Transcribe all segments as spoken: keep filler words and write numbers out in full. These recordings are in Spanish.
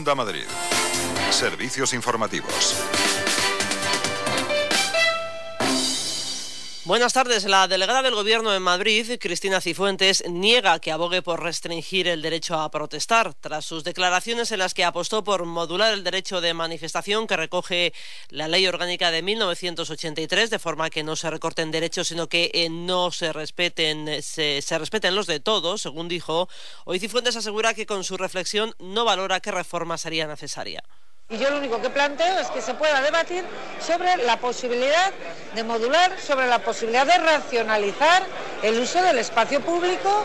Onda Madrid. Servicios informativos. Buenas tardes. La delegada del Gobierno en Madrid, Cristina Cifuentes, niega que abogue por restringir el derecho a protestar, tras sus declaraciones en las que apostó por modular el derecho de manifestación que recoge la Ley Orgánica de mil novecientos ochenta y tres, de forma que no se recorten derechos, sino que eh, no se respeten, se, se respeten los de todos, según dijo. Hoy Cifuentes asegura que con su reflexión no valora qué reforma sería necesaria. Y yo lo único que planteo es que se pueda debatir sobre la posibilidad de modular, sobre la posibilidad de racionalizar el uso del espacio público,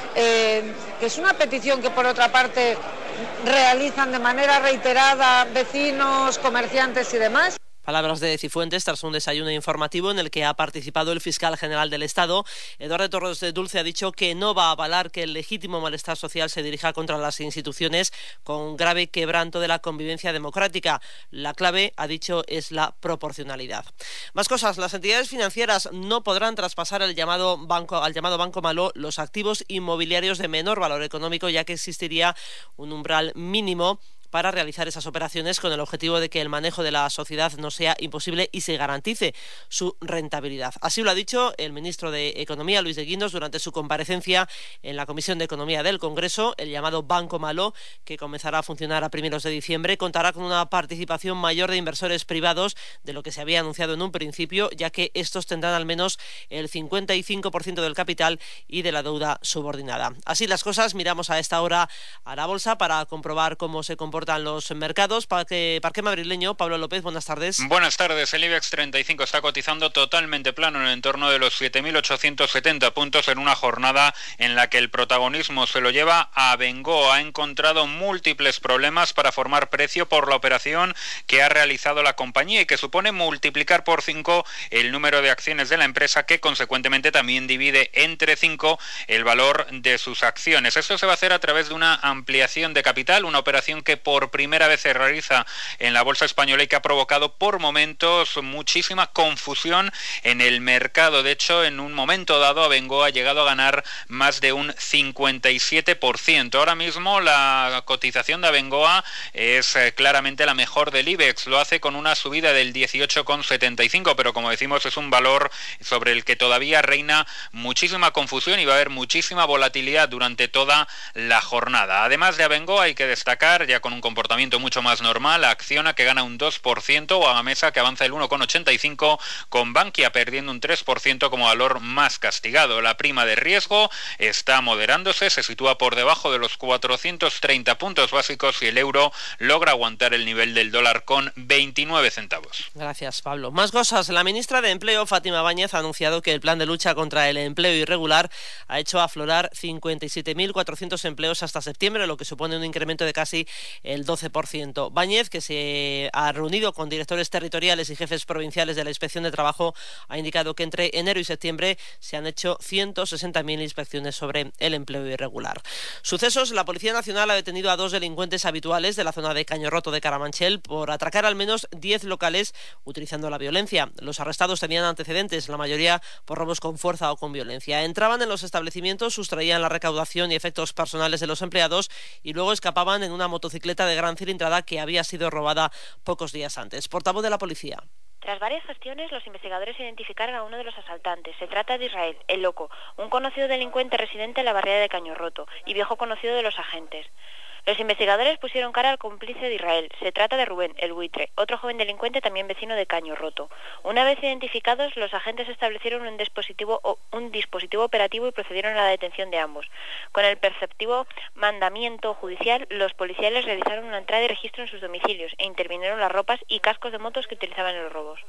eh, que es una petición que por otra parte realizan de manera reiterada vecinos, comerciantes y demás. Palabras de Cifuentes tras un desayuno informativo en el que ha participado el fiscal general del Estado. Eduardo Torres de Dulce ha dicho que no va a avalar que el legítimo malestar social se dirija contra las instituciones con grave quebranto de la convivencia democrática. La clave, ha dicho, es la proporcionalidad. Más cosas. Las entidades financieras no podrán traspasar el llamado banco, al llamado Banco Malo los activos inmobiliarios de menor valor económico, ya que existiría un umbral mínimo para realizar esas operaciones con el objetivo de que el manejo de la sociedad no sea imposible y se garantice su rentabilidad. Así lo ha dicho el ministro de Economía, Luis de Guindos, durante su comparecencia en la Comisión de Economía del Congreso. El llamado Banco Malo, que comenzará a funcionar a primeros de diciembre, contará con una participación mayor de inversores privados de lo que se había anunciado en un principio, ya que estos tendrán al menos el cincuenta y cinco por ciento del capital y de la deuda subordinada. Así las cosas, miramos a esta hora a la bolsa para comprobar cómo se comporta los mercados. Parque, parque madrileño, Pablo López, buenas tardes. Buenas tardes. El IBEX treinta y cinco está cotizando totalmente plano en el entorno de los siete mil ochocientos setenta puntos en una jornada en la que el protagonismo se lo lleva a Abengoa. Ha encontrado múltiples problemas para formar precio por la operación que ha realizado la compañía y que supone multiplicar por cinco el número de acciones de la empresa, que consecuentemente también divide entre cinco el valor de sus acciones. Esto se va a hacer a través de una ampliación de capital, una operación que por primera vez se realiza en la bolsa española y que ha provocado por momentos muchísima confusión en el mercado. De hecho, en un momento dado, Abengoa ha llegado a ganar más de un cincuenta y siete por ciento. Ahora mismo la cotización de Abengoa es eh, claramente la mejor del IBEX. Lo hace con una subida del dieciocho coma setenta y cinco, pero como decimos, es un valor sobre el que todavía reina muchísima confusión y va a haber muchísima volatilidad durante toda la jornada. Además de Abengoa, hay que destacar, ya con un comportamiento mucho más normal, a Acciona, que gana un dos por ciento, o a Gamesa, que avanza el uno coma ochenta y cinco por ciento, con Bankia perdiendo un tres por ciento como valor más castigado. La prima de riesgo está moderándose, se sitúa por debajo de los cuatrocientos treinta puntos básicos y el euro logra aguantar el nivel del dólar con veintinueve centavos. Gracias, Pablo. Más cosas. La ministra de Empleo, Fátima Báñez, ha anunciado que el plan de lucha contra el empleo irregular ha hecho aflorar cincuenta y siete mil cuatrocientos empleos hasta septiembre, lo que supone un incremento de casi el doce por ciento. Báñez, que se ha reunido con directores territoriales y jefes provinciales de la Inspección de Trabajo, ha indicado que entre enero y septiembre se han hecho ciento sesenta mil inspecciones sobre el empleo irregular. Sucesos. La Policía Nacional ha detenido a dos delincuentes habituales de la zona de Cañorroto de Carabanchel por atracar al menos diez locales utilizando la violencia. Los arrestados tenían antecedentes, la mayoría por robos con fuerza o con violencia. Entraban en los establecimientos, sustraían la recaudación y efectos personales de los empleados y luego escapaban en una motocicleta de gran cilindrada que había sido robada pocos días antes. Portavoz de la policía. Tras varias gestiones, los investigadores identificaron a uno de los asaltantes. Se trata de Israel, el Loco, un conocido delincuente residente en la barriada de Cañorroto y viejo conocido de los agentes. Los investigadores pusieron cara al cómplice de Israel. Se trata de Rubén, el Buitre, otro joven delincuente también vecino de Cañorroto. Una vez identificados, los agentes establecieron un dispositivo, un dispositivo operativo y procedieron a la detención de ambos. Con el perceptivo mandamiento judicial, los policiales realizaron una entrada y registro en sus domicilios e intervinieron las ropas y cascos de motos que utilizaban en los robos.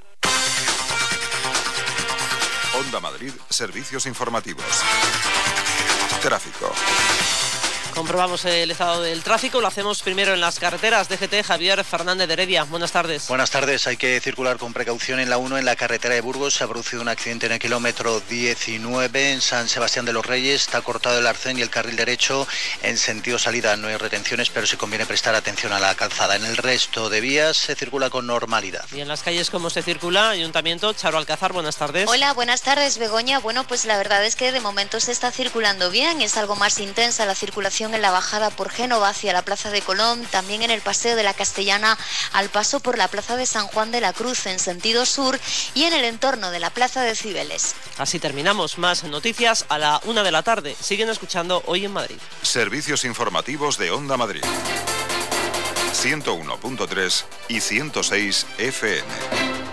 Onda Madrid, servicios informativos. Tráfico. Comprobamos el estado del tráfico, lo hacemos primero en las carreteras. D G T, Javier Fernández de Heredia, buenas tardes. Buenas tardes, hay que circular con precaución en la uno, en la carretera de Burgos. Se ha producido un accidente en el kilómetro diecinueve, en San Sebastián de los Reyes. Está cortado el arcén y el carril derecho en sentido salida. No hay retenciones, pero sí conviene prestar atención a la calzada. En el resto de vías se circula con normalidad. Y en las calles, ¿cómo se circula? Ayuntamiento, Charo Alcázar, buenas tardes. Hola, buenas buenas tardes, Begoña. Bueno, pues la verdad es que de momento se está circulando bien. Es algo más intensa la circulación en la bajada por Génova hacia la Plaza de Colón, también en el Paseo de la Castellana al paso por la Plaza de San Juan de la Cruz en sentido sur y en el entorno de la Plaza de Cibeles. Así terminamos. Más noticias a la una de la tarde. Siguen escuchando Hoy en Madrid. Servicios informativos de Onda Madrid. ciento uno punto tres y ciento seis F M.